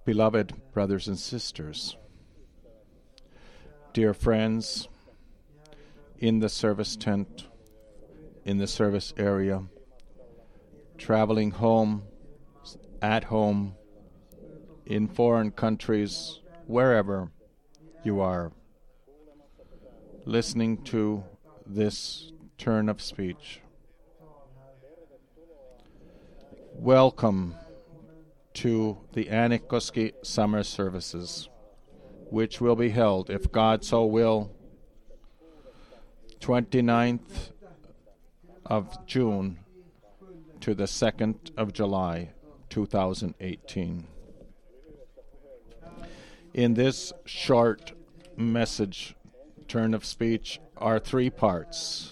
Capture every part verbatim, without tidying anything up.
Beloved brothers and sisters, dear friends, in the service tent, in the service area, traveling home, at home, in foreign countries, wherever you are, listening to this turn of speech. Welcome to the Äänekoski Summer Services, which will be held, if God so will, twenty-ninth of June to the second of July, two thousand eighteen. In this short message, turn of speech, are three parts.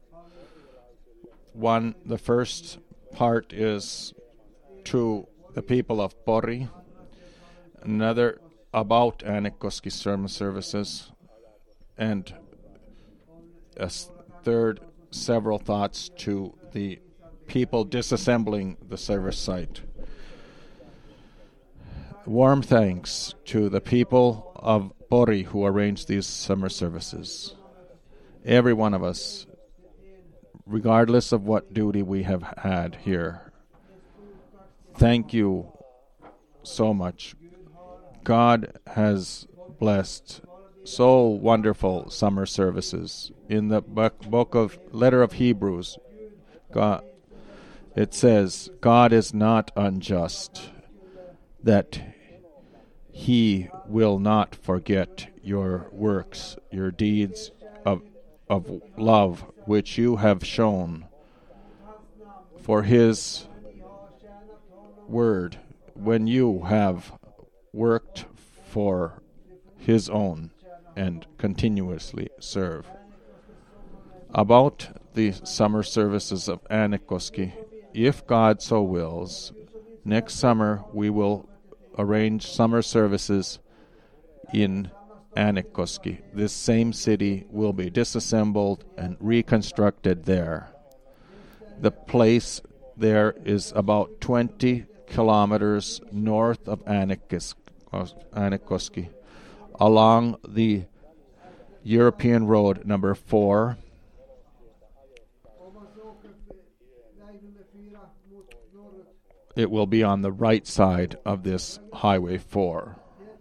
One, the first part is to the people of Pori, another about Äänekoski Sermon Services, and a third, several thoughts to the people disassembling the service site. Warm thanks to the people of Pori who arranged these summer services. Every one of us, regardless of what duty we have had here, thank you so much. God has blessed so wonderful summer services. In the book of letter of Hebrews, God, it says, God is not unjust, that he will not forget your works, your deeds of of love which you have shown for his word, when you have worked for his own and continuously serve. About the summer services of Äänekoski, if God so wills, next summer we will arrange summer services in Äänekoski. This same city will be disassembled and reconstructed there. The place there is about twenty kilometers north of Äänekoski, along the European Road number four. It will be on the right side of this Highway four.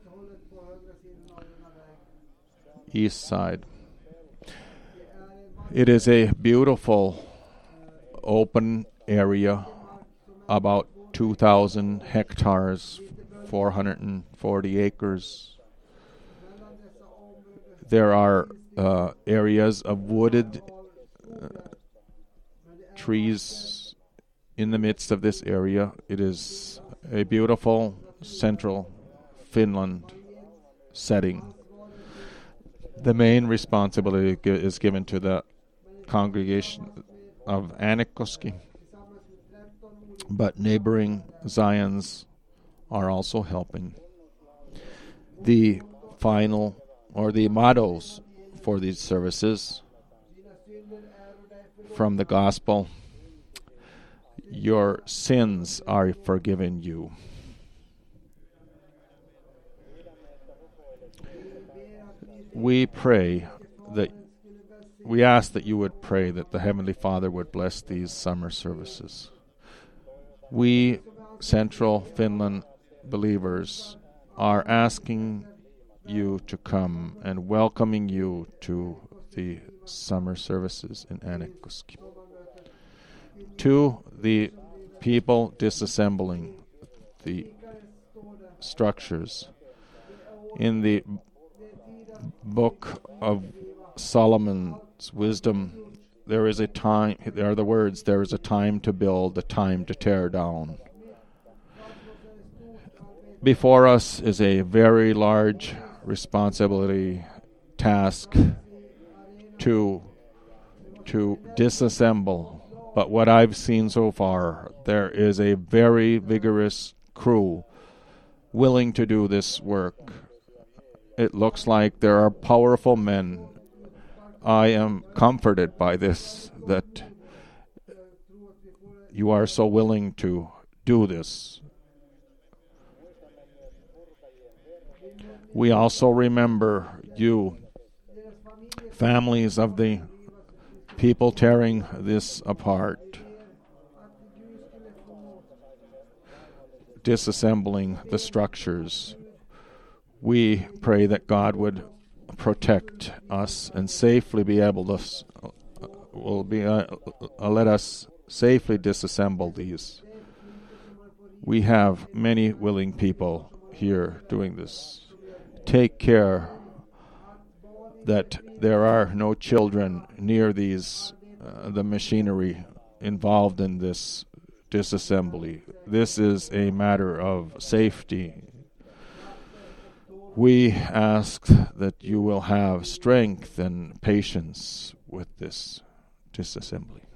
East side. It is a beautiful open area, about two thousand hectares, four hundred forty acres. There are uh, areas of wooded uh, trees in the midst of this area. It is a beautiful central Finland setting. The main responsibility gi- is given to the congregation of Äänekoski, but neighboring Zions are also helping. The final, or the mottos for these services from the gospel: your sins are forgiven you. We pray that, we ask that you would pray that the Heavenly Father would bless these summer services. We, Central Finland believers, are asking you to come and welcoming you to the summer services in Äänekoski. To the people disassembling the structures, in the book of Solomon's wisdom, there is a time, there are the words, there is a time to build, a time to tear down. Before us is a very large responsibility, task to to disassemble. But what I've seen so far, there is a very vigorous crew willing to do this work. It looks like there are powerful men. I am comforted by this, that you are so willing to do this. We also remember you, families of the people tearing this apart, disassembling the structures. We pray that God would protect us and safely be able to uh, will be uh, uh, let us safely disassemble these. We have many willing people here doing this. Take care that there are no children near these uh, the machinery involved in this disassembly. This is a matter of safety. We ask that you will have strength and patience with this disassembly.